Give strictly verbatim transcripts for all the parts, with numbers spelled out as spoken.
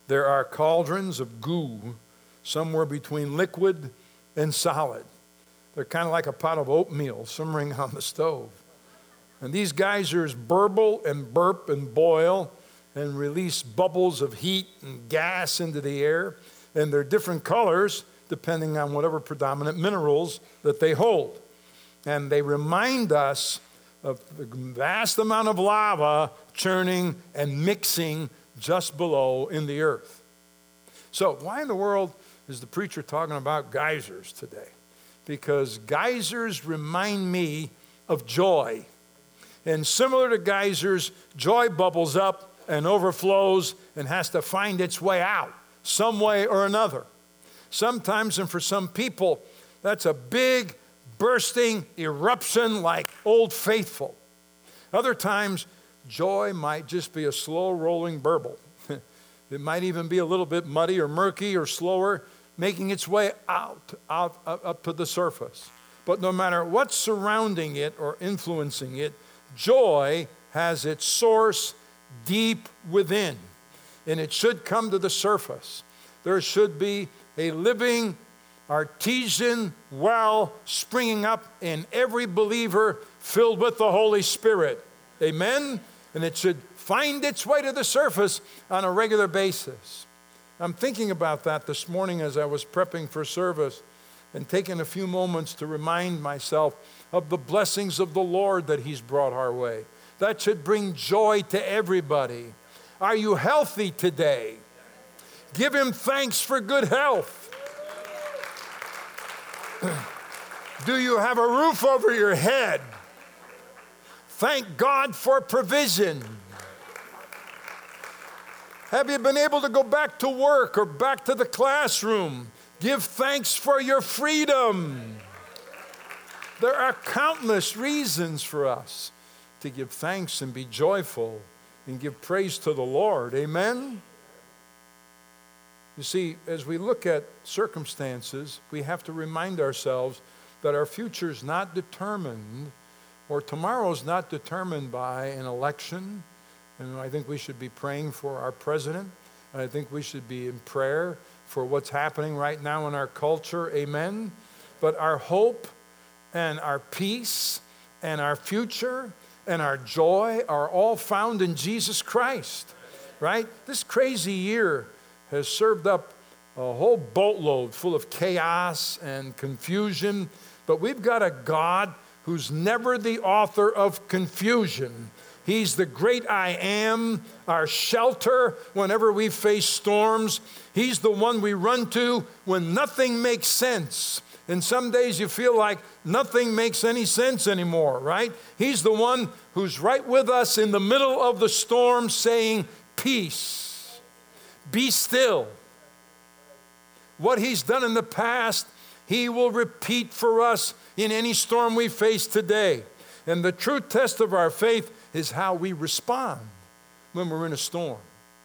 There are cauldrons of goo somewhere between liquid and solid. They're kind of like a pot of oatmeal simmering on the stove. And these geysers burble and burp and boil and release bubbles of heat and gas into the air. And they're different colors depending on whatever predominant minerals that they hold. And they remind us of the vast amount of lava churning and mixing just below in the earth. So why in the world is the preacher talking about geysers today? Because geysers remind me of joy. And similar to geysers, joy bubbles up and overflows and has to find its way out some way or another. Sometimes, and for some people, that's a big bursting eruption like Old Faithful. Other times, joy might just be a slow rolling burble. It might even be a little bit muddy or murky or slower, making its way out, out, up, up to the surface. But no matter what's surrounding it or influencing it, joy has its source deep within, and it should come to the surface. There should be a living, artesian well springing up in every believer filled with the Holy Spirit. Amen? And it should find its way to the surface on a regular basis. I'm thinking about that this morning as I was prepping for service and taking a few moments to remind myself of the blessings of the Lord that He's brought our way. That should bring joy to everybody. Are you healthy today? Give Him thanks for good health. Do you have a roof over your head? Thank God for provision. Have you been able to go back to work or back to the classroom? Give thanks for your freedom. There are countless reasons for us to give thanks and be joyful and give praise to the Lord. Amen? You see, as we look at circumstances, we have to remind ourselves that our future is not determined, or tomorrow is not determined by an election. And I think we should be praying for our president. And I think we should be in prayer for what's happening right now in our culture. Amen? But our hope and our peace and our future and our joy are all found in Jesus Christ, right? This crazy year has served up a whole boatload full of chaos and confusion, but we've got a God who's never the author of confusion. He's the great I am, our shelter whenever we face storms. He's the one we run to when nothing makes sense. And some days you feel like nothing makes any sense anymore, right? He's the one who's right with us in the middle of the storm saying, peace, be still. What He's done in the past, He will repeat for us in any storm we face today. And the true test of our faith is how we respond when we're in a storm.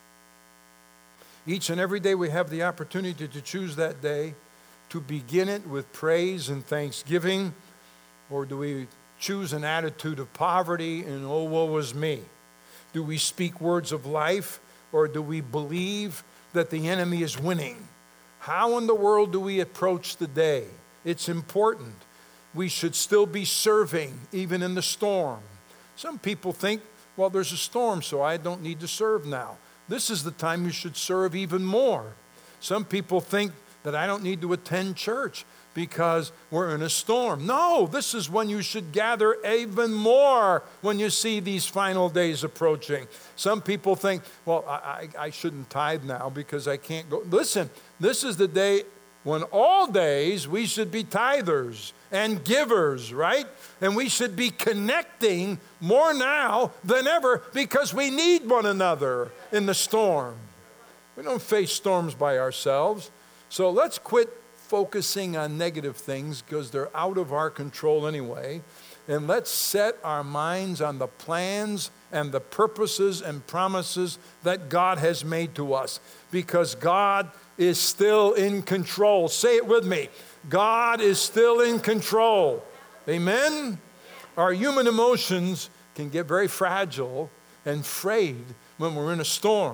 Each and every day we have the opportunity to choose that day to begin it with praise and thanksgiving, or do we choose an attitude of poverty and oh, woe is me? Do we speak words of life, or do we believe that the enemy is winning? How in the world do we approach the day? It's important. We should still be serving even in the storm. Some people think, well, there's a storm, so I don't need to serve now. This is the time you should serve even more. Some people think that I don't need to attend church because we're in a storm. No, this is when you should gather even more when you see these final days approaching. Some people think, well, I, I, I shouldn't tithe now because I can't go. Listen, this is the day when all days we should be tithers and givers, right? And we should be connecting more now than ever because we need one another in the storm. We don't face storms by ourselves. So let's quit focusing on negative things because they're out of our control anyway. And let's set our minds on the plans and the purposes and promises that God has made to us, because God is still in control. Say it with me. God is still in control. Amen? Our human emotions can get very fragile and frayed when we're in a storm.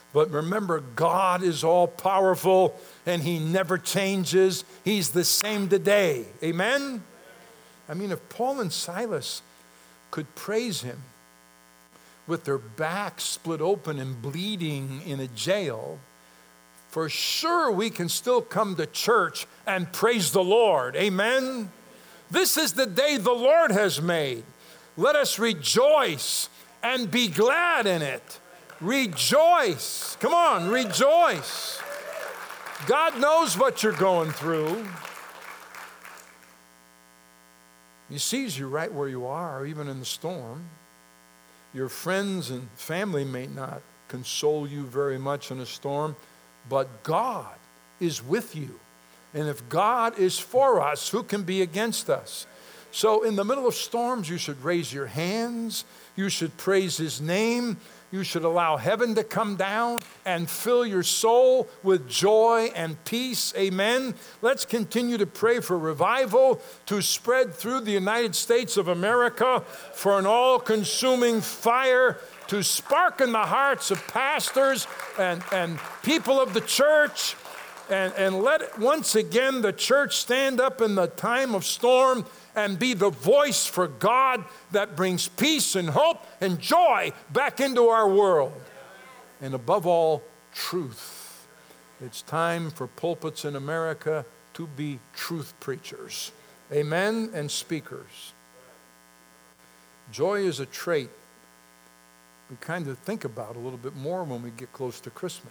But remember, God is all powerful and he never changes. He's the same today. Amen? I mean, if Paul and Silas could praise him with their backs split open and bleeding in a jail, for sure we can still come to church and praise the Lord. Amen? This is the day the Lord has made. Let us rejoice and be glad in it. Rejoice. Come on, rejoice. God knows what you're going through. He sees you right where you are, even in the storm. Your friends and family may not console you very much in a storm, but God is with you. And if God is for us, who can be against us? So in the middle of storms, you should raise your hands. You should praise his name. You should allow heaven to come down and fill your soul with joy and peace. Amen. Let's continue to pray for revival to spread through the United States of America, for an all-consuming fire to spark in the hearts of pastors and, and people of the church. And, and let once again the church stand up in the time of storm and be the voice for God that brings peace and hope and joy back into our world. And above all, truth. It's time for pulpits in America to be truth preachers. Amen, and speakers. Joy is a trait we kind of think about a little bit more when we get close to Christmas.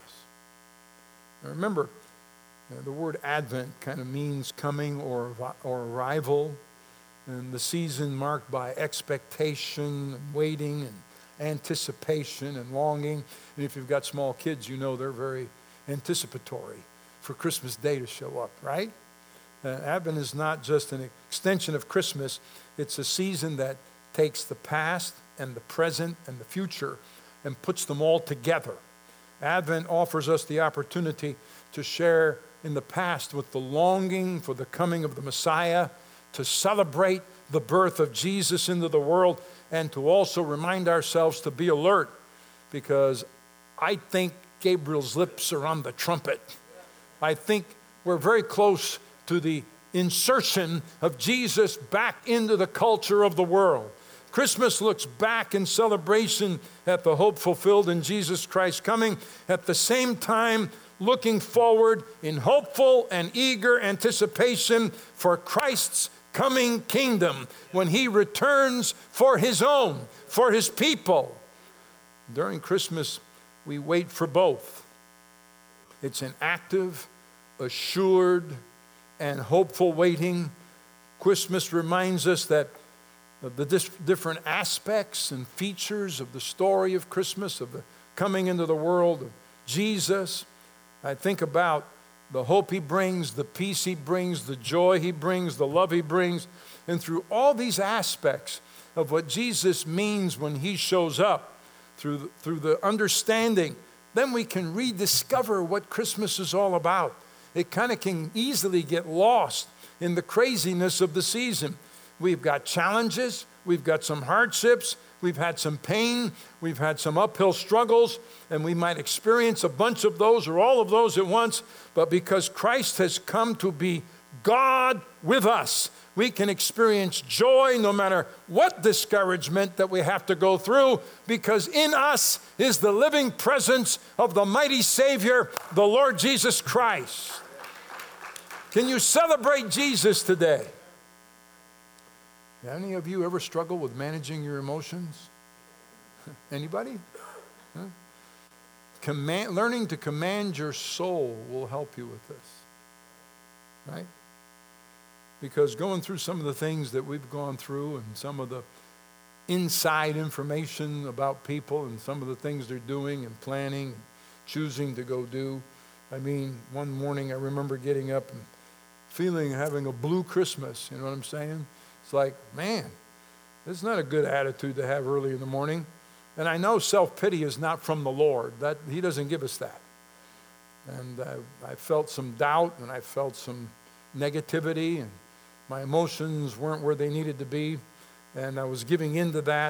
Now remember, Uh, the word Advent kind of means coming or, or arrival, and the season marked by expectation and waiting and anticipation and longing. And if you've got small kids, you know they're very anticipatory for Christmas Day to show up, right? Uh, Advent is not just an extension of Christmas. It's a season that takes the past and the present and the future and puts them all together. Advent offers us the opportunity to share in the past with the longing for the coming of the Messiah, to celebrate the birth of Jesus into the world, and to also remind ourselves to be alert, because I think Gabriel's lips are on the trumpet. I think we're very close to the insertion of Jesus back into the culture of the world. Christmas looks back in celebration at the hope fulfilled in Jesus Christ coming, at the same time looking forward in hopeful and eager anticipation for Christ's coming kingdom when he returns for his own, for his people. During Christmas, we wait for both. It's an active, assured, and hopeful waiting. Christmas reminds us that the different aspects and features of the story of Christmas, of the coming into the world of Jesus. I think about the hope he brings, the peace he brings, the joy he brings, the love he brings. And through all these aspects of what Jesus means when he shows up, through the, through the understanding, then we can rediscover what Christmas is all about. It kind of can easily get lost in the craziness of the season. We've got challenges, we've got some hardships, we've had some pain, we've had some uphill struggles, and we might experience a bunch of those or all of those at once, but because Christ has come to be God with us, we can experience joy no matter what discouragement that we have to go through, because in us is the living presence of the mighty Savior, the Lord Jesus Christ. Can you celebrate Jesus today? Any of you ever struggle with managing your emotions? Anybody? Huh? Command, learning to command your soul will help you with this, right? Because going through some of the things that we've gone through and some of the inside information about people and some of the things they're doing and planning and choosing to go do. I mean, one morning I remember getting up and feeling having a blue Christmas, you know what I'm saying? It's like, man, this is not a good attitude to have early in the morning. And I know self-pity is not from the Lord. That he doesn't give us that. And I, I felt some doubt and I felt some negativity and my emotions weren't where they needed to be. And I was giving in to that.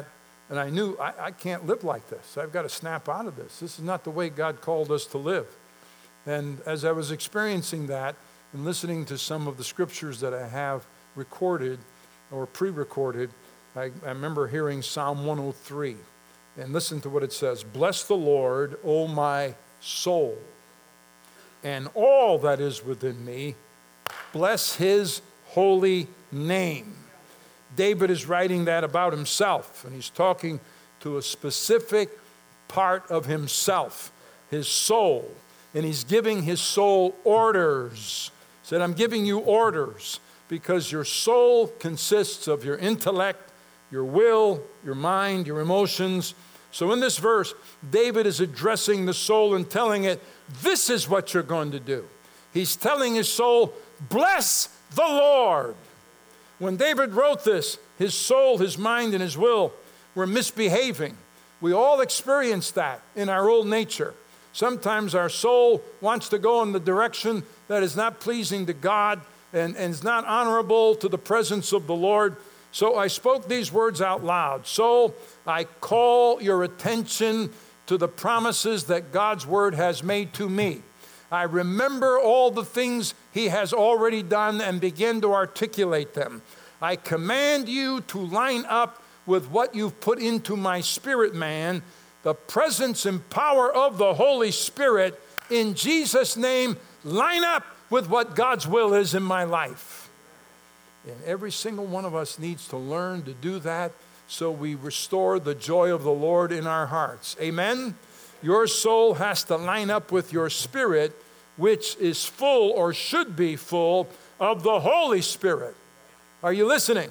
And I knew I, I can't live like this. I've got to snap out of this. This is not the way God called us to live. And as I was experiencing that and listening to some of the scriptures that I have recorded or pre-recorded, I, I remember hearing Psalm one oh three. And listen to what it says. Bless the Lord, O my soul, and all that is within me. Bless his holy name. David is writing that about himself, and he's talking to a specific part of himself, his soul. And he's giving his soul orders. He said, I'm giving you orders because your soul consists of your intellect, your will, your mind, your emotions. So in this verse, David is addressing the soul and telling it, this is what you're going to do. He's telling his soul, bless the Lord. When David wrote this, his soul, his mind, and his will were misbehaving. We all experience that in our old nature. Sometimes our soul wants to go in the direction that is not pleasing to God and, and is not honorable to the presence of the Lord. So I spoke these words out loud. Soul, I call your attention to the promises that God's word has made to me. I remember all the things he has already done and begin to articulate them. I command you to line up with what you've put into my spirit, man, the presence and power of the Holy Spirit. In Jesus' name, line up with what God's will is in my life. And every single one of us needs to learn to do that so we restore the joy of the Lord in our hearts. Amen? Your soul has to line up with your spirit, which is full or should be full of the Holy Spirit. Are you listening?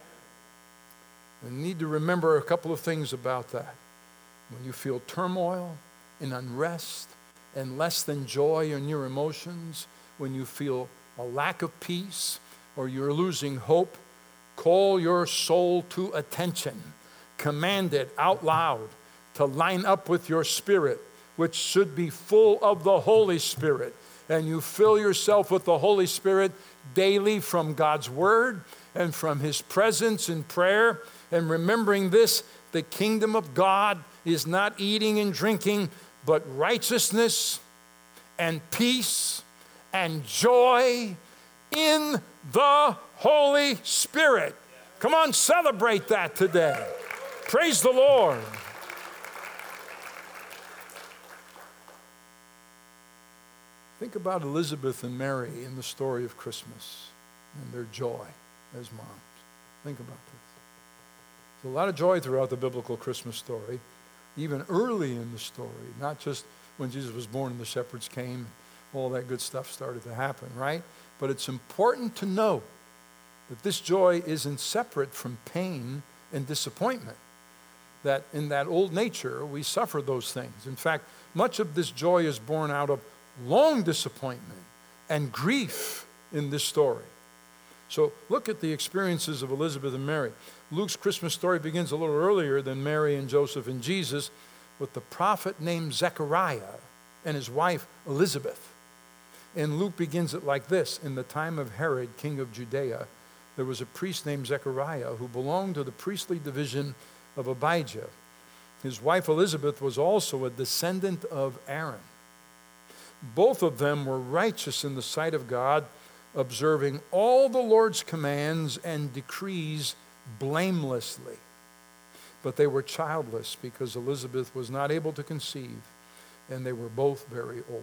You need to remember a couple of things about that. When you feel turmoil and unrest and less than joy in your emotions, when you feel a lack of peace or you're losing hope, call your soul to attention. Command it out loud to line up with your spirit, which should be full of the Holy Spirit. And you fill yourself with the Holy Spirit daily from God's word and from his presence in prayer. And remembering this, the kingdom of God is not eating and drinking, but righteousness and peace and joy in the Holy Spirit. Come on, celebrate that today. Praise the Lord. Think about Elizabeth and Mary in the story of Christmas and their joy as moms. Think about this. There's a lot of joy throughout the biblical Christmas story, even early in the story, not just when Jesus was born and the shepherds came, all that good stuff started to happen, right? But it's important to know that this joy isn't separate from pain and disappointment, that in that old nature, we suffer those things. In fact, much of this joy is born out of long disappointment and grief in this story. So look at the experiences of Elizabeth and Mary. Luke's Christmas story begins a little earlier than Mary and Joseph and Jesus with the prophet named Zechariah and his wife Elizabeth. And Luke begins it like this. In the time of Herod, king of Judea, there was a priest named Zechariah who belonged to the priestly division of Abijah. His wife Elizabeth was also a descendant of Aaron. Both of them were righteous in the sight of God, observing all the Lord's commands and decrees blamelessly. But they were childless because Elizabeth was not able to conceive, and they were both very old.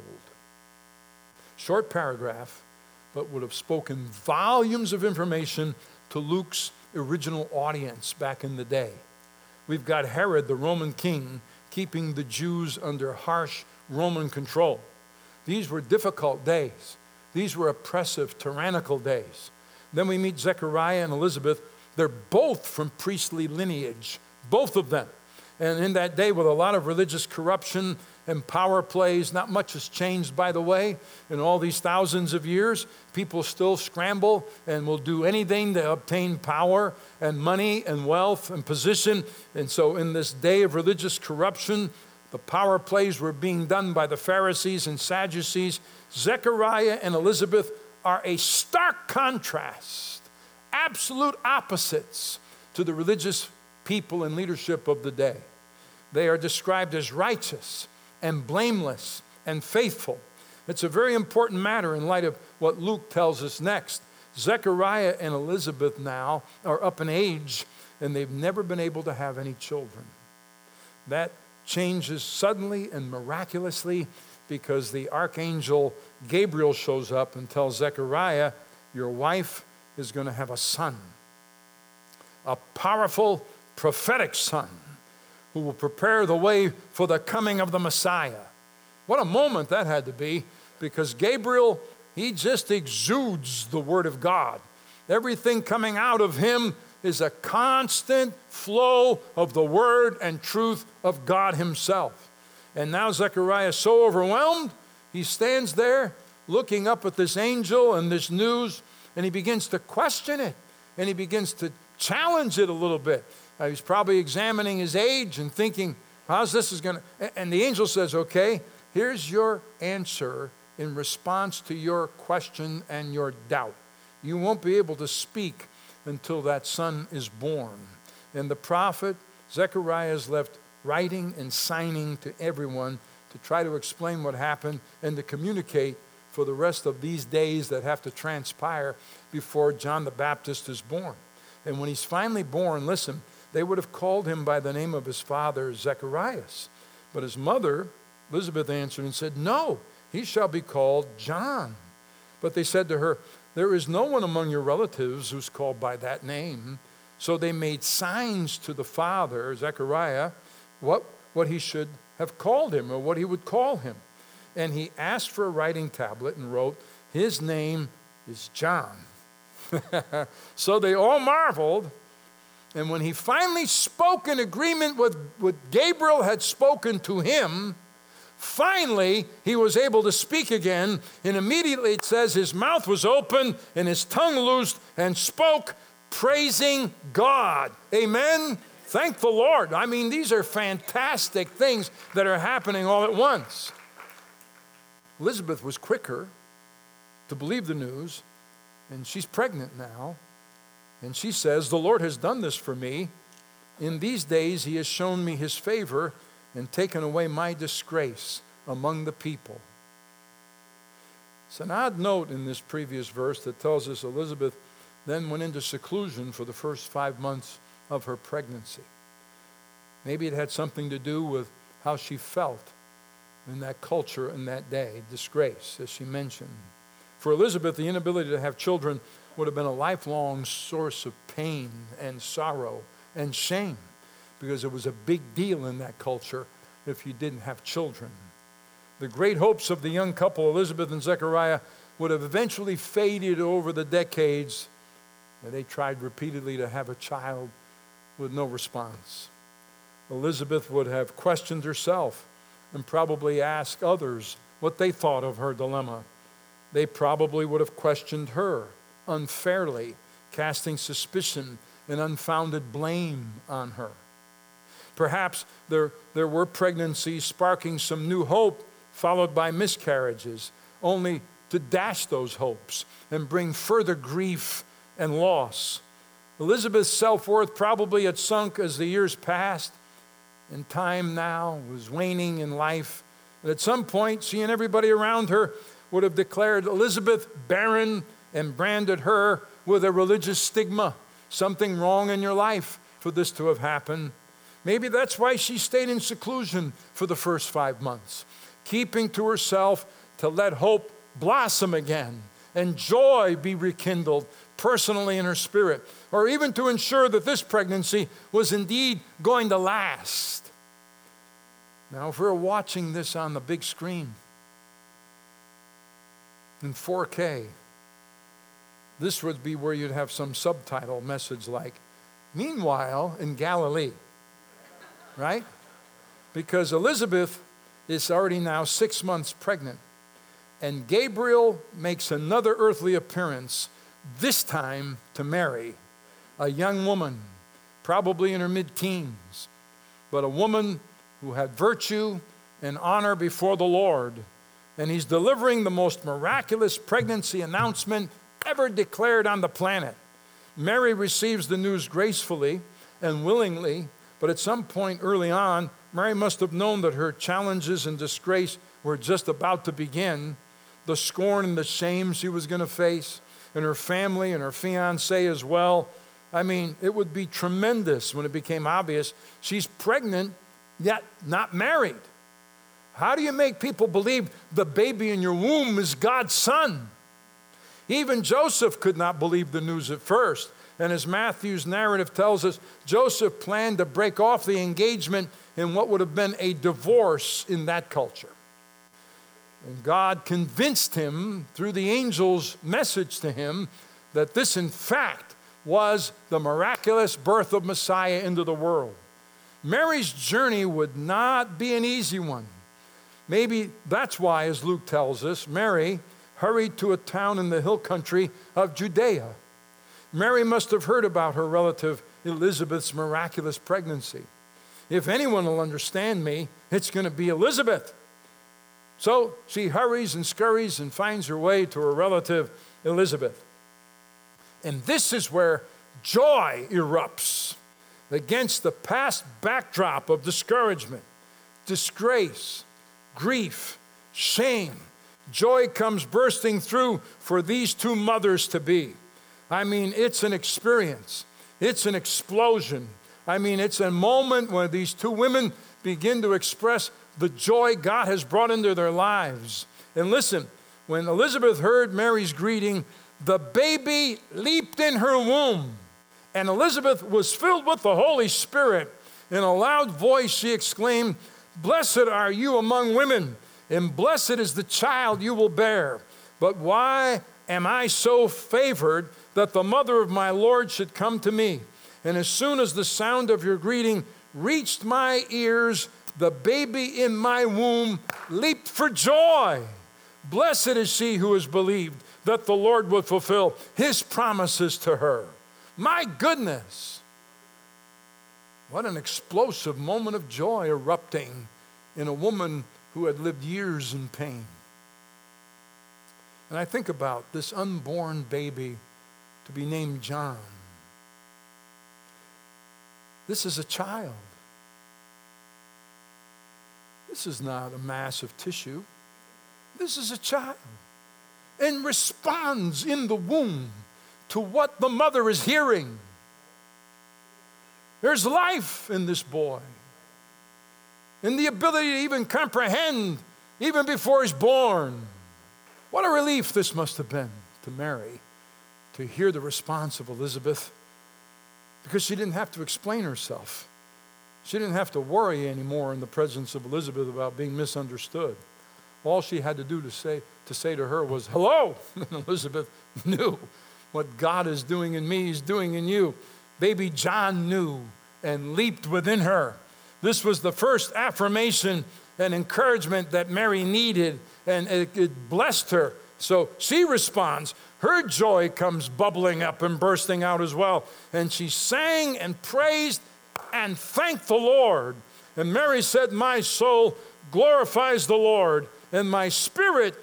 Short paragraph, but would have spoken volumes of information to Luke's original audience back in the day. We've got Herod, the Roman king, keeping the Jews under harsh Roman control. These were difficult days. These were oppressive, tyrannical days. Then we meet Zechariah and Elizabeth. They're both from priestly lineage, both of them. And in that day, with a lot of religious corruption and power plays, not much has changed, by the way. In all these thousands of years, people still scramble and will do anything to obtain power and money and wealth and position. And so in this day of religious corruption, the power plays were being done by the Pharisees and Sadducees. Zechariah and Elizabeth are a stark contrast, absolute opposites to the religious people in leadership of the day. They are described as righteous and blameless and faithful. It's a very important matter in light of what Luke tells us next. Zechariah and Elizabeth now are up in age, and they've never been able to have any children. That changes suddenly and miraculously because the archangel Gabriel shows up and tells Zechariah, your wife is going to have a son, a powerful prophetic son who will prepare the way for the coming of the Messiah. What a moment that had to be, because Gabriel, he just exudes the Word of God. Everything coming out of him is a constant flow of the Word and truth of God himself. And now Zechariah is so overwhelmed, he stands there looking up at this angel and this news, and he begins to question it, and he begins to challenge it a little bit. Uh, he's probably examining his age and thinking, how's this is going to... And the angel says, okay, here's your answer in response to your question and your doubt. You won't be able to speak until that son is born. And the prophet Zechariah is left writing and signing to everyone to try to explain what happened and to communicate for the rest of these days that have to transpire before John the Baptist is born. And when he's finally born, listen, they would have called him by the name of his father, Zacharias. But his mother, Elizabeth, answered and said, no, he shall be called John. But they said to her, there is no one among your relatives who's called by that name. So they made signs to the father, Zechariah, what, what he should have called him or what he would call him. And he asked for a writing tablet and wrote, his name is John. So they all marveled. And when he finally spoke in agreement with what Gabriel had spoken to him, finally he was able to speak again. And immediately it says his mouth was open and his tongue loosed and spoke, praising God. Amen? Thank the Lord. I mean, these are fantastic things that are happening all at once. Elizabeth was quicker to believe the news, and she's pregnant now. And she says, the Lord has done this for me. In these days he has shown me his favor and taken away my disgrace among the people. It's an odd note in this previous verse that tells us Elizabeth then went into seclusion for the first five months of her pregnancy. Maybe it had something to do with how she felt in that culture in that day, disgrace, as she mentioned. For Elizabeth, the inability to have children would have been a lifelong source of pain and sorrow and shame, because it was a big deal in that culture if you didn't have children. The great hopes of the young couple, Elizabeth and Zechariah, would have eventually faded over the decades, and they tried repeatedly to have a child with no response. Elizabeth would have questioned herself and probably asked others what they thought of her dilemma. They probably would have questioned her unfairly, casting suspicion and unfounded blame on her. Perhaps there, there were pregnancies sparking some new hope, followed by miscarriages, only to dash those hopes and bring further grief and loss. Elizabeth's self-worth probably had sunk as the years passed, and time now was waning in life. And at some point, she and everybody around her would have declared Elizabeth barren and branded her with a religious stigma. Something wrong in your life for this to have happened. Maybe that's why she stayed in seclusion for the first five months, keeping to herself to let hope blossom again and joy be rekindled personally in her spirit, or even to ensure that this pregnancy was indeed going to last. Now, if we're watching this on the big screen in four K, this would be where you'd have some subtitle message like, meanwhile in Galilee, right? Because Elizabeth is already now six months pregnant, and Gabriel makes another earthly appearance, this time to Mary, a young woman, probably in her mid-teens, but a woman who had virtue and honor before the Lord. And he's delivering the most miraculous pregnancy announcement ever declared on the planet. Mary receives the news gracefully and willingly, but at some point early on, Mary must have known that her challenges and disgrace were just about to begin. The scorn and the shame she was going to face, and her family and her fiancé as well. I mean, it would be tremendous when it became obvious she's pregnant, yet not married. How do you make people believe the baby in your womb is God's son? Even Joseph could not believe the news at first. And as Matthew's narrative tells us, Joseph planned to break off the engagement in what would have been a divorce in that culture. And God convinced him through the angel's message to him that this, in fact, was the miraculous birth of Messiah into the world. Mary's journey would not be an easy one. Maybe that's why, as Luke tells us, Mary hurried to a town in the hill country of Judea. Mary must have heard about her relative Elizabeth's miraculous pregnancy. If anyone will understand me, it's going to be Elizabeth. So she hurries and scurries and finds her way to her relative Elizabeth. And this is where joy erupts against the past backdrop of discouragement, disgrace, grief, shame. Joy comes bursting through for these two mothers to be. I mean, it's an experience. It's an explosion. I mean, it's a moment when these two women begin to express the joy God has brought into their lives. And listen, when Elizabeth heard Mary's greeting, the baby leaped in her womb, and Elizabeth was filled with the Holy Spirit. In a loud voice, she exclaimed, "Blessed are you among women, and blessed is the child you will bear. But why am I so favored that the mother of my Lord should come to me? And as soon as the sound of your greeting reached my ears, the baby in my womb leaped for joy. Blessed is she who has believed that the Lord would fulfill his promises to her." My goodness, what an explosive moment of joy erupting in a woman who had lived years in pain. And I think about this unborn baby to be named John. This is a child. This is not a mass of tissue. This is a child, and responds in the womb to what the mother is hearing. There's life in this boy, and the ability to even comprehend even before he's born. What a relief this must have been to Mary to hear the response of Elizabeth, because she didn't have to explain herself. She didn't have to worry anymore in the presence of Elizabeth about being misunderstood. All she had to do to say to say to her was, "Hello." And Elizabeth knew what God is doing in me, he's doing in you. Baby John knew and leaped within her. This was the first affirmation and encouragement that Mary needed, and it, it blessed her. So she responds. Her joy comes bubbling up and bursting out as well. And she sang and praised and thanked the Lord. And Mary said, "My soul glorifies the Lord, and my spirit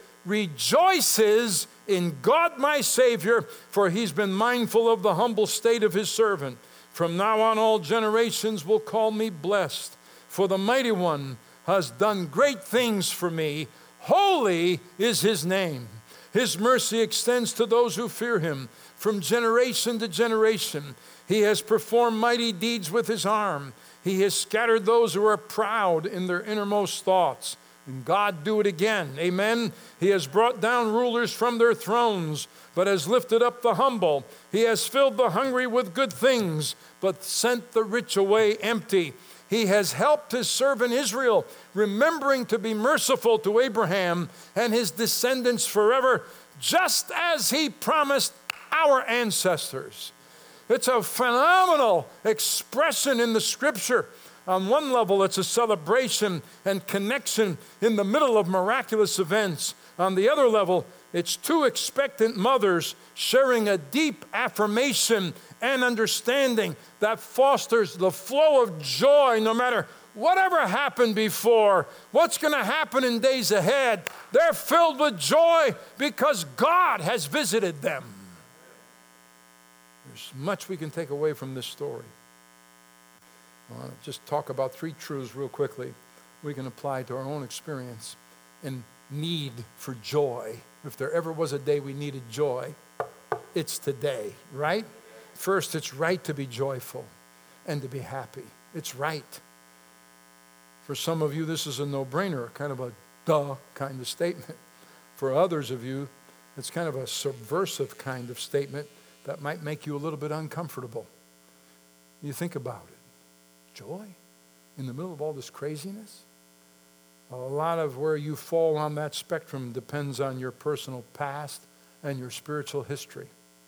rejoices in God my Savior, for he's been mindful of the humble state of his servant. From now on all generations will call me blessed, for the Mighty One has done great things for me. Holy is his name. His mercy extends to those who fear him from generation to generation. He has performed mighty deeds with his arm. He has scattered those who are proud in their innermost thoughts. And God do it again. Amen. He has brought down rulers from their thrones, but has lifted up the humble. He has filled the hungry with good things, but sent the rich away empty. He has helped his servant Israel, remembering to be merciful to Abraham and his descendants forever, just as he promised our ancestors." It's a phenomenal expression in the scripture. On one level, it's a celebration and connection in the middle of miraculous events. On the other level, it's two expectant mothers sharing a deep affirmation and understanding that fosters the flow of joy no matter whatever happened before, what's going to happen in days ahead. They're filled with joy because God has visited them. There's much we can take away from this story. I want to just talk about three truths real quickly we can apply to our own experience and need for joy. If there ever was a day we needed joy, it's today, right? First, it's right to be joyful and to be happy. It's right. For some of you, this is a no-brainer, kind of a duh kind of statement. For others of you, it's kind of a subversive kind of statement that might make you a little bit uncomfortable. You think about it. Joy in the middle of all this craziness? A lot of where you fall on that spectrum depends on your personal past and your spiritual history.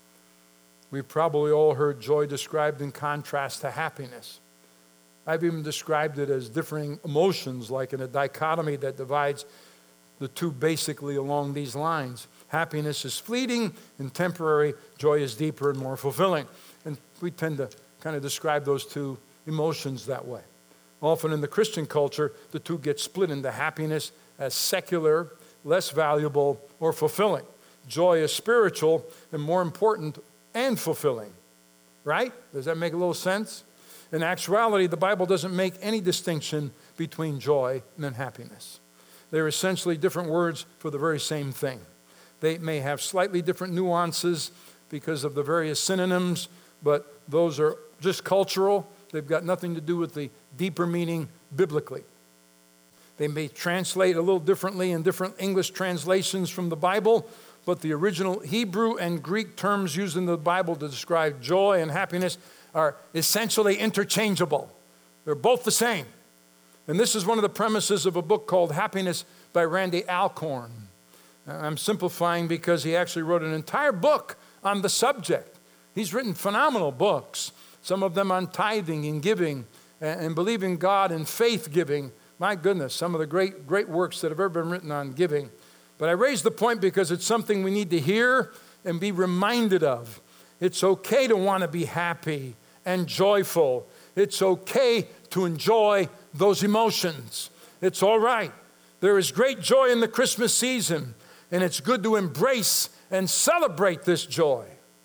We've probably all heard joy described in contrast to happiness. I've even described it as differing emotions, like in a dichotomy that divides the two basically along these lines. Happiness is fleeting and temporary. Joy is deeper and more fulfilling. And we tend to kind of describe those two emotions that way. Often in the Christian culture, the two get split into happiness as secular, less valuable, or fulfilling. Joy is spiritual and more important and fulfilling. Right? Does that make a little sense? In actuality, the Bible doesn't make any distinction between joy and happiness. They're essentially different words for the very same thing. They may have slightly different nuances because of the various synonyms, but those are just cultural. They've got nothing to do with the deeper meaning biblically. They may translate a little differently in different English translations from the Bible, but the original Hebrew and Greek terms used in the Bible to describe joy and happiness are essentially interchangeable. They're both the same. And this is one of the premises of a book called Happiness by Randy Alcorn. I'm simplifying because he actually wrote an entire book on the subject. He's written phenomenal books, some of them on tithing and giving and believing God and faith giving. My goodness, some of the great, great works that have ever been written on giving. But I raise the point because it's something we need to hear and be reminded of. It's okay to want to be happy and joyful. It's okay to enjoy those emotions. It's all right. There is great joy in the Christmas season, and it's good to embrace and celebrate this joy.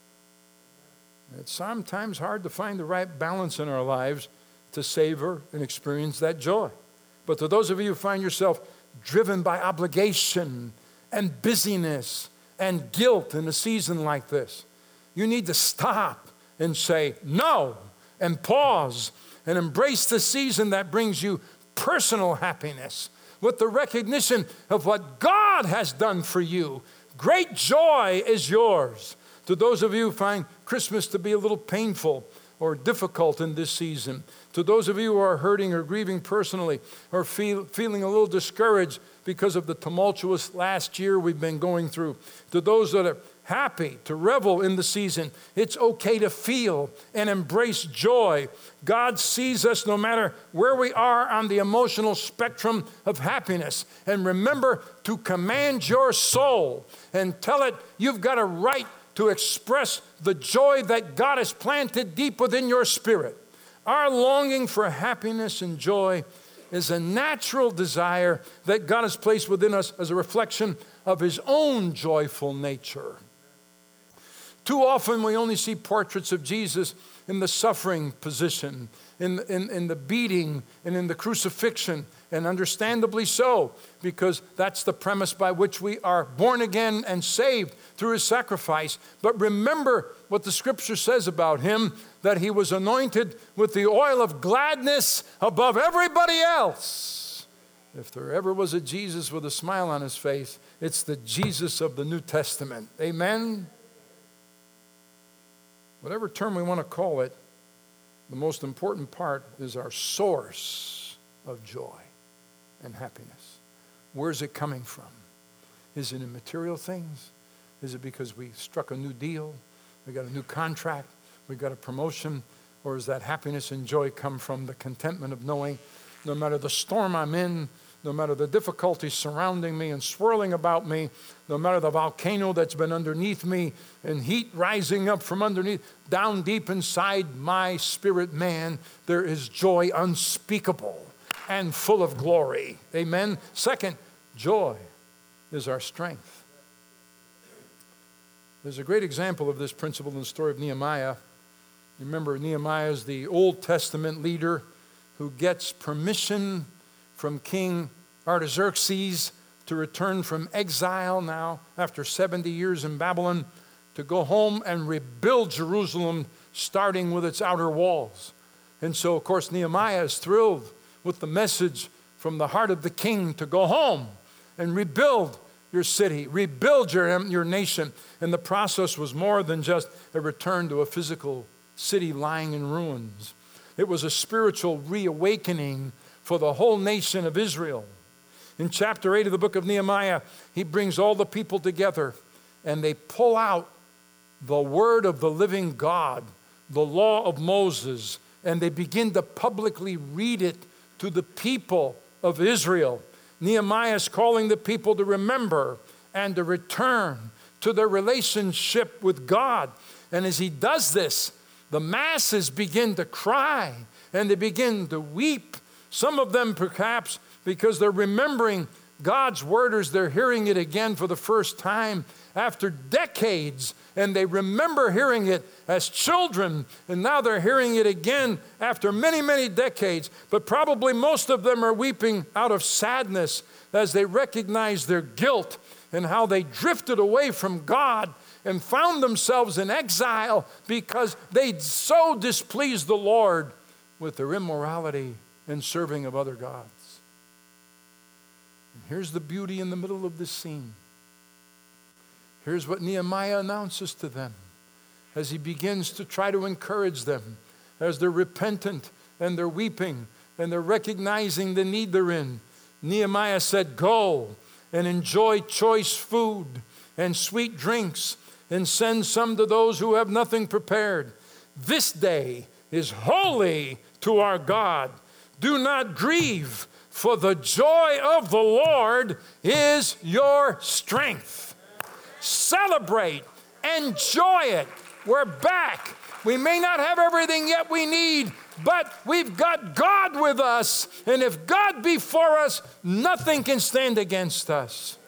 It's sometimes hard to find the right balance in our lives to savor and experience that joy. But to those of you who find yourself driven by obligation and busyness and guilt in a season like this, you need to stop and say no and pause and embrace the season that brings you personal happiness with the recognition of what God has done for you. Great joy is yours. To those of you who find Christmas to be a little painful or difficult in this season, to those of you who are hurting or grieving personally or feel, feeling a little discouraged because of the tumultuous last year we've been going through, to those that are happy to revel in the season, it's okay to feel and embrace joy. God sees us no matter where we are on the emotional spectrum of happiness. And remember to command your soul and tell it you've got a right to express the joy that God has planted deep within your spirit. Our longing for happiness and joy is a natural desire that God has placed within us as a reflection of His own joyful nature. Too often we only see portraits of Jesus in the suffering position, in, in, in the beating and in the crucifixion, and understandably so, because that's the premise by which we are born again and saved through His sacrifice. But remember what the Scripture says about Him, that He was anointed with the oil of gladness above everybody else. If there ever was a Jesus with a smile on His face, it's the Jesus of the New Testament. Amen? Whatever term we want to call it, the most important part is our source of joy and happiness. Where's it coming from? Is it in material things? Is it because we struck a new deal? We got a new contract? We got a promotion? Or is that happiness and joy come from the contentment of knowing no matter the storm I'm in, no matter the difficulties surrounding me and swirling about me, no matter the volcano that's been underneath me and heat rising up from underneath, down deep inside my spirit man, there is joy unspeakable and full of glory. Amen? Second, joy is our strength. There's a great example of this principle in the story of Nehemiah. You remember Nehemiah is the Old Testament leader who gets permission from King Artaxerxes to return from exile now after seventy years in Babylon, to go home and rebuild Jerusalem, starting with its outer walls. And so, of course, Nehemiah is thrilled with the message from the heart of the king to go home and rebuild your city, rebuild your, your nation. And the process was more than just a return to a physical city lying in ruins. It was a spiritual reawakening for the whole nation of Israel. In chapter eight of the book of Nehemiah, he brings all the people together and they pull out the word of the living God, the law of Moses, and they begin to publicly read it to the people of Israel. Nehemiah is calling the people to remember and to return to their relationship with God. And as he does this, the masses begin to cry and they begin to weep. Some of them perhaps because they're remembering God's word as they're hearing it again for the first time after decades, and they remember hearing it as children, and now they're hearing it again after many, many decades. But probably most of them are weeping out of sadness as they recognize their guilt and how they drifted away from God and found themselves in exile because they so displeased the Lord with their immorality and serving of other gods. And here's the beauty in the middle of this scene. Here's what Nehemiah announces to them as he begins to try to encourage them as they're repentant and they're weeping and they're recognizing the need they're in. Nehemiah said, "Go and enjoy choice food and sweet drinks and send some to those who have nothing prepared. This day is holy to our God. Do not grieve, for the joy of the Lord is your strength." Celebrate, enjoy it. We're back. We may not have everything yet we need, but we've got God with us. And if God be for us, nothing can stand against us.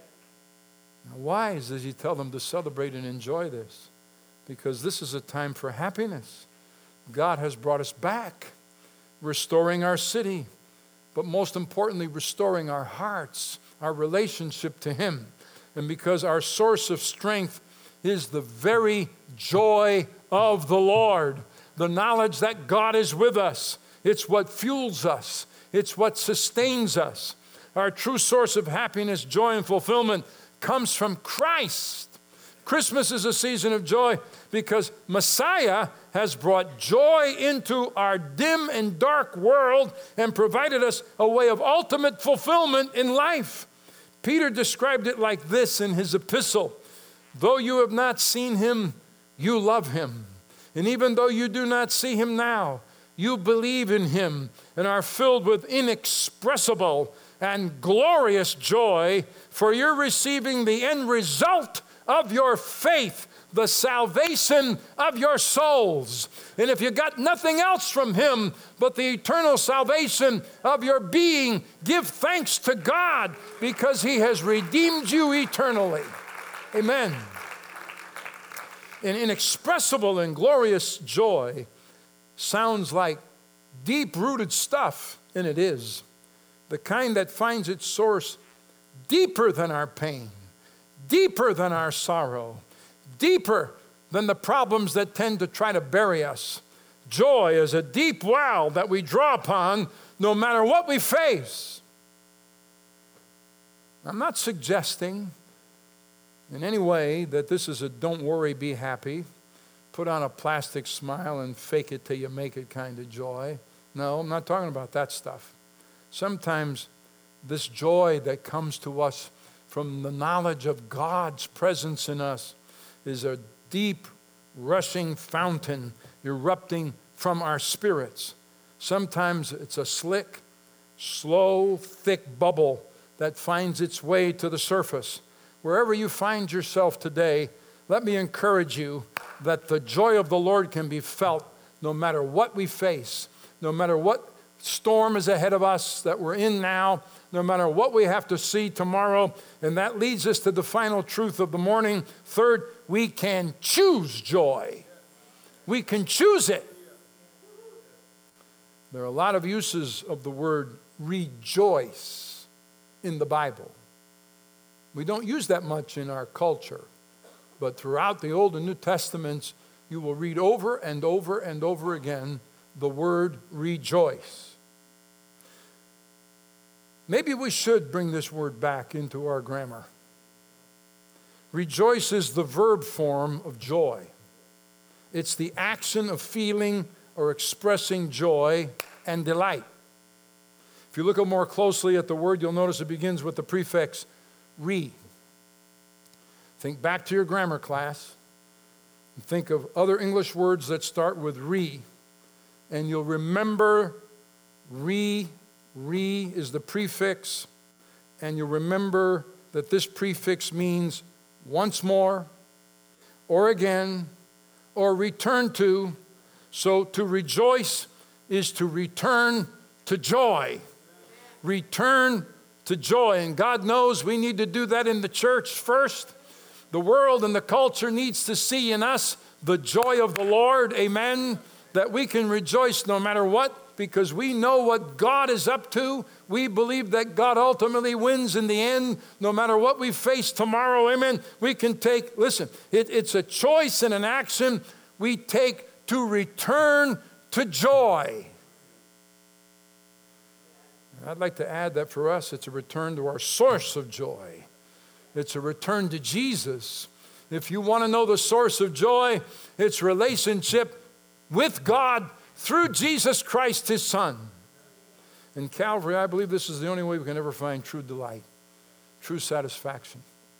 Now, why does he tell them to celebrate and enjoy this? Because this is a time for happiness. God has brought us back, restoring our city, but most importantly, restoring our hearts, our relationship to him. And because our source of strength is the very joy of the Lord, the knowledge that God is with us. It's what fuels us. It's what sustains us. Our true source of happiness, joy, and fulfillment comes from Christ. Christmas is a season of joy because Messiah has brought joy into our dim and dark world and provided us a way of ultimate fulfillment in life. Peter described it like this in his epistle: "Though you have not seen him, you love him. And even though you do not see him now, you believe in him and are filled with inexpressible and glorious joy, for you're receiving the end result of your faith, the salvation of your souls." And if you got nothing else from him but the eternal salvation of your being, give thanks to God because he has redeemed you eternally. Amen. An inexpressible and glorious joy sounds like deep-rooted stuff, and it is. The kind that finds its source deeper than our pain, deeper than our sorrow, deeper than the problems that tend to try to bury us. Joy is a deep well that we draw upon no matter what we face. I'm not suggesting in any way that this is a don't worry, be happy, put on a plastic smile and fake it till you make it kind of joy. No, I'm not talking about that stuff. Sometimes this joy that comes to us from the knowledge of God's presence in us is a deep, rushing fountain erupting from our spirits. Sometimes it's a slick, slow, thick bubble that finds its way to the surface. Wherever you find yourself today, let me encourage you that the joy of the Lord can be felt no matter what we face, no matter what storm is ahead of us that we're in now, no matter what we have to see tomorrow. And that leads us to the final truth of the morning. Third, we can choose joy. We can choose it. There are a lot of uses of the word rejoice in the Bible. We don't use that much in our culture, but throughout the Old and New Testaments, you will read over and over and over again the word rejoice. Maybe we should bring this word back into our grammar. Rejoice is the verb form of joy. It's the action of feeling or expressing joy and delight. If you look more closely at the word, you'll notice it begins with the prefix re. Think back to your grammar class and think of other English words that start with re, and you'll remember re, re is the prefix, and you'll remember that this prefix means once more, or again, or return to. So to rejoice is to return to joy. Return to joy. And God knows we need to do that in the church first. The world and the culture needs to see in us the joy of the Lord. Amen. That we can rejoice no matter what, because we know what God is up to. We believe that God ultimately wins in the end, no matter what we face tomorrow. Amen. We can take, listen, it, it's a choice and an action we take to return to joy. I'd like to add that for us, it's a return to our source of joy. It's a return to Jesus. If you want to know the source of joy, it's relationship with God through Jesus Christ, His Son. In Calvary, I believe this is the only way we can ever find true delight, true satisfaction.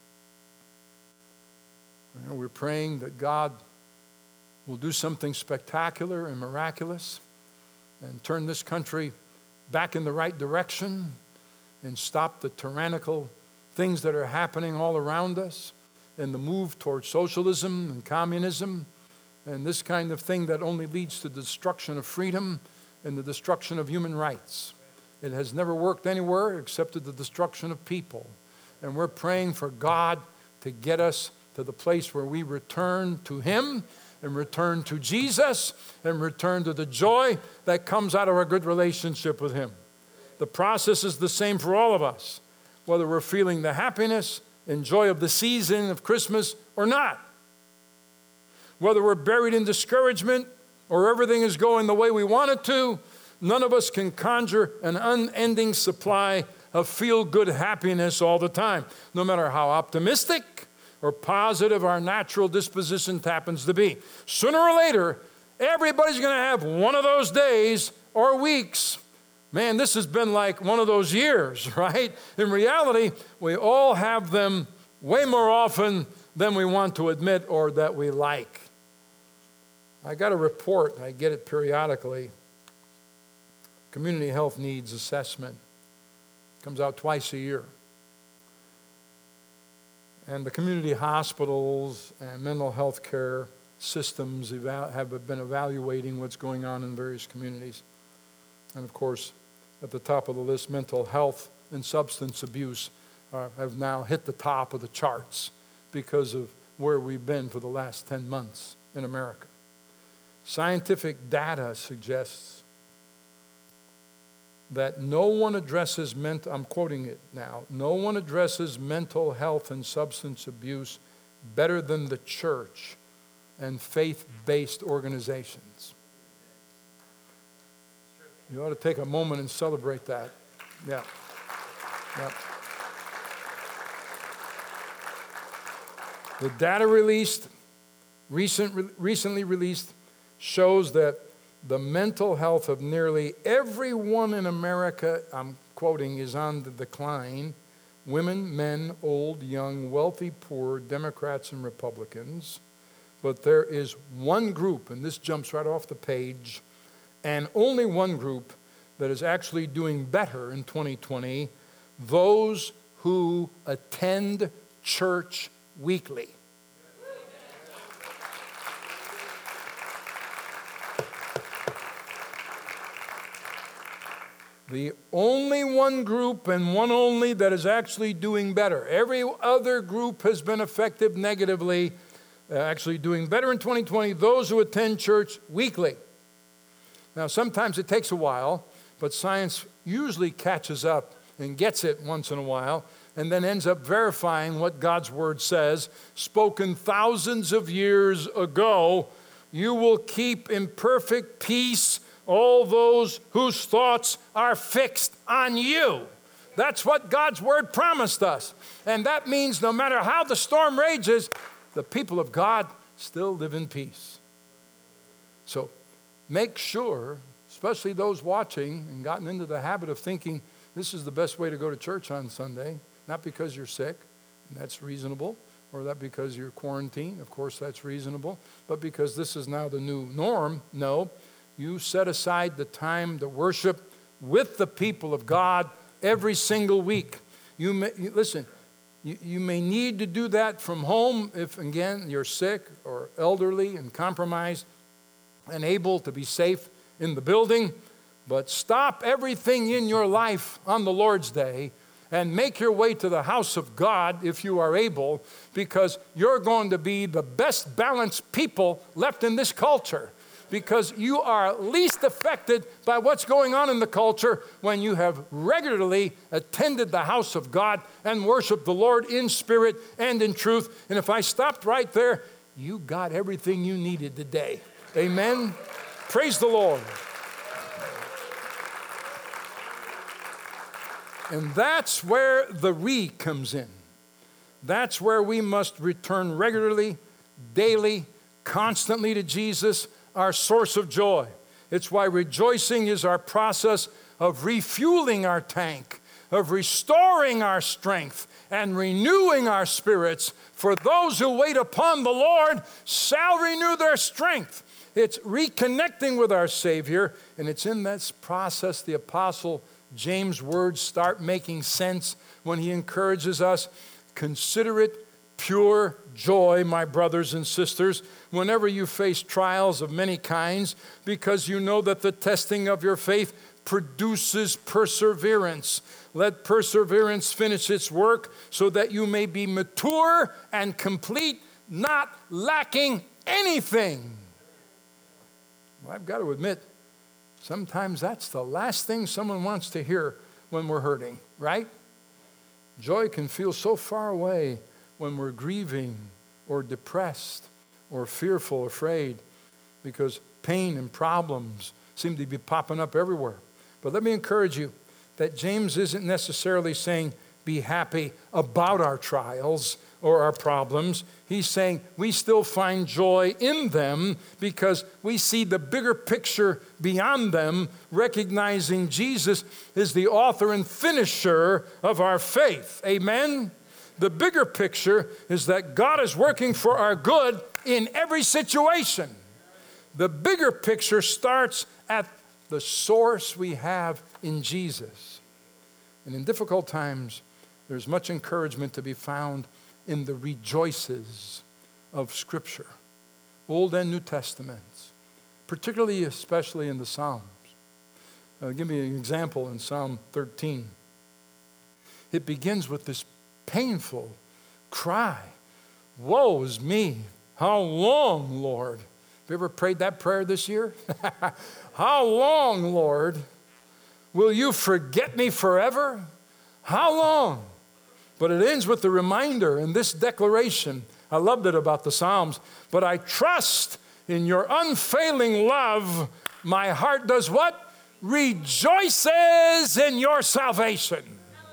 You know, we're praying that God will do something spectacular and miraculous and turn this country back in the right direction and stop the tyrannical things that are happening all around us and the move towards socialism and communism and this kind of thing that only leads to the destruction of freedom and the destruction of human rights. It has never worked anywhere except to the destruction of people. And we're praying for God to get us to the place where we return to Him and return to Jesus and return to the joy that comes out of our good relationship with Him. The process is the same for all of us, whether we're feeling the happiness and joy of the season of Christmas or not. Whether we're buried in discouragement or everything is going the way we want it to, none of us can conjure an unending supply of feel-good happiness all the time, no matter how optimistic or positive our natural disposition happens to be. Sooner or later, everybody's going to have one of those days or weeks. Man, this has been like one of those years, right? In reality, we all have them way more often than we want to admit or that we like. I got a report, I get it periodically, Community Health Needs Assessment. Comes out twice a year. And the community hospitals and mental health care systems eva- have been evaluating what's going on in various communities. And of course, at the top of the list, mental health and substance abuse uh, have now hit the top of the charts because of where we've been for the last ten months in America. Scientific data suggests that no one addresses mental, I'm quoting it now, no one addresses mental health and substance abuse better than the church and faith-based organizations. You ought to take a moment and celebrate that. Yeah. Yeah. The data released, recent, recently released, shows that the mental health of nearly everyone in America, I'm quoting, is on the decline. Women, men, old, young, wealthy, poor, Democrats and Republicans. But there is one group, and this jumps right off the page, and only one group that is actually doing better in twenty twenty, those who attend church weekly. The only one group and one only that is actually doing better. Every other group has been affected negatively, uh, actually doing better in twenty twenty, those who attend church weekly. Now, sometimes it takes a while, but science usually catches up and gets it once in a while, and then ends up verifying what God's word says, spoken thousands of years ago. You will keep in perfect peace all those whose thoughts are fixed on you. That's what God's word promised us. And that means no matter how the storm rages, the people of God still live in peace. So make sure, especially those watching and gotten into the habit of thinking this is the best way to go to church on Sunday, not because you're sick, and that's reasonable, or that because you're quarantined, of course that's reasonable, but because this is now the new norm. No, you set aside the time to worship with the people of God every single week. You may, you, listen, you, you may need to do that from home if, again, you're sick or elderly and compromised and able to be safe in the building, but stop everything in your life on the Lord's Day and make your way to the house of God if you are able, because you're going to be the best balanced people left in this culture, because you are least affected by what's going on in the culture when you have regularly attended the house of God and worshiped the Lord in spirit and in truth. And if I stopped right there, you got everything you needed today. Amen? Praise the Lord. And that's where the re comes in. That's where we must return regularly, daily, constantly to Jesus, our source of joy. It's why rejoicing is our process of refueling our tank, of restoring our strength, and renewing our spirits. For those who wait upon the Lord shall renew their strength. It's reconnecting with our Savior, and it's in this process the Apostle James' words start making sense when he encourages us. Consider it pure joy, my brothers and sisters, whenever you face trials of many kinds, because you know that the testing of your faith produces perseverance. Let perseverance finish its work so that you may be mature and complete, not lacking anything. Well, I've got to admit, sometimes that's the last thing someone wants to hear when we're hurting, right? Joy can feel so far away when we're grieving or depressed or fearful, afraid, because pain and problems seem to be popping up everywhere. But let me encourage you that James isn't necessarily saying be happy about our trials or our problems. He's saying we still find joy in them because we see the bigger picture beyond them, recognizing Jesus is the author and finisher of our faith. Amen? The bigger picture is that God is working for our good in every situation. The bigger picture starts at the source we have in Jesus. And in difficult times, there's much encouragement to be found in the rejoices of Scripture, Old and New Testaments, particularly, especially in the Psalms. Uh, give me an example in Psalm thirteen. It begins with this painful cry, woe is me, how long, Lord? Have you ever prayed that prayer this year? How long, Lord, will you forget me forever? How long? But it ends with the reminder in this declaration. I loved it about the Psalms. But I trust in your unfailing love. My heart does what? Rejoices in your salvation.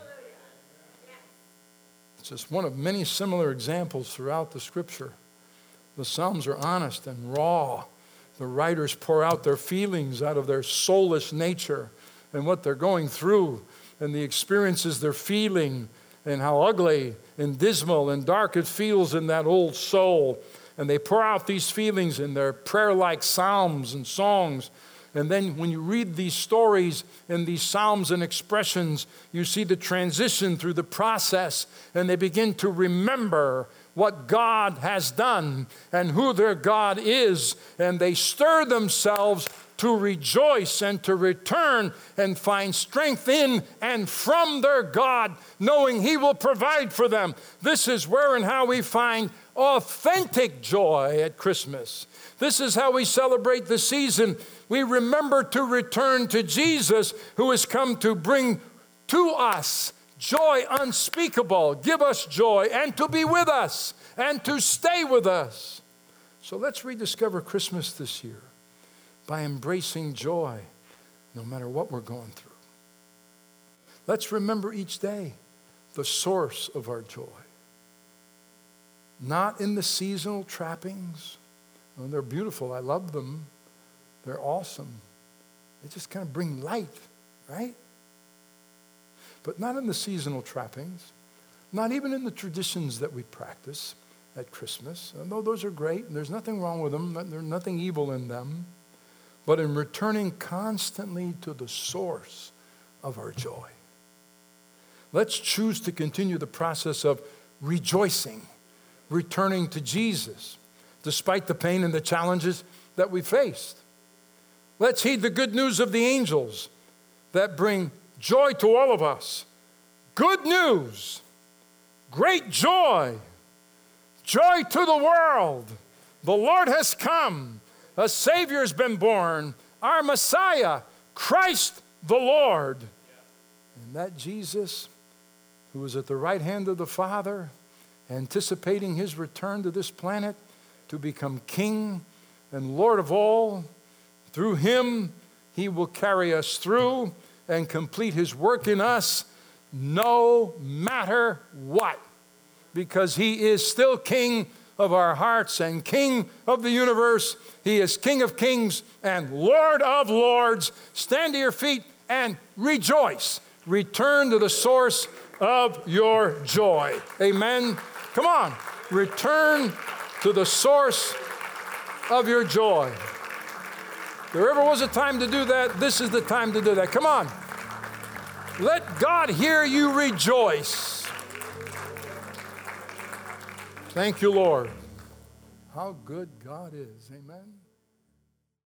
It's just one of many similar examples throughout the Scripture. The Psalms are honest and raw. The writers pour out their feelings out of their soulless nature and what they're going through and the experiences they're feeling, and how ugly and dismal and dark it feels in that old soul. And they pour out these feelings in their prayer-like psalms and songs. And then when you read these stories and these psalms and expressions, you see the transition through the process, and they begin to remember what God has done and who their God is. And they stir themselves to rejoice and to return and find strength in and from their God, knowing He will provide for them. This is where and how we find authentic joy at Christmas. This is how we celebrate the season. We remember to return to Jesus, who has come to bring to us joy unspeakable, give us joy, and to be with us, and to stay with us. So let's rediscover Christmas this year by embracing joy, no matter what we're going through. Let's remember each day the source of our joy. Not in the seasonal trappings. Oh, they're beautiful. I love them. They're awesome. They just kind of bring light, right? But not in the seasonal trappings. Not even in the traditions that we practice at Christmas. Although those are great, and there's nothing wrong with them. There's nothing evil in them. But in returning constantly to the source of our joy. Let's choose to continue the process of rejoicing, returning to Jesus, despite the pain and the challenges that we faced. Let's heed the good news of the angels that bring joy to all of us. Good news, great joy, joy to the world. The Lord has come. A Savior has been born, our Messiah, Christ the Lord. And that Jesus, who was at the right hand of the Father, anticipating his return to this planet to become King and Lord of all. Through him, he will carry us through and complete his work in us no matter what, because he is still King of our hearts and King of the universe. He is King of kings and Lord of lords. Stand to your feet and rejoice. Return to the source of your joy. Amen. Come on, return to the source of your joy. If there ever was a time to do that, this is the time to do that. Come on. Let God hear you rejoice. Thank you, Lord. How good God is. Amen.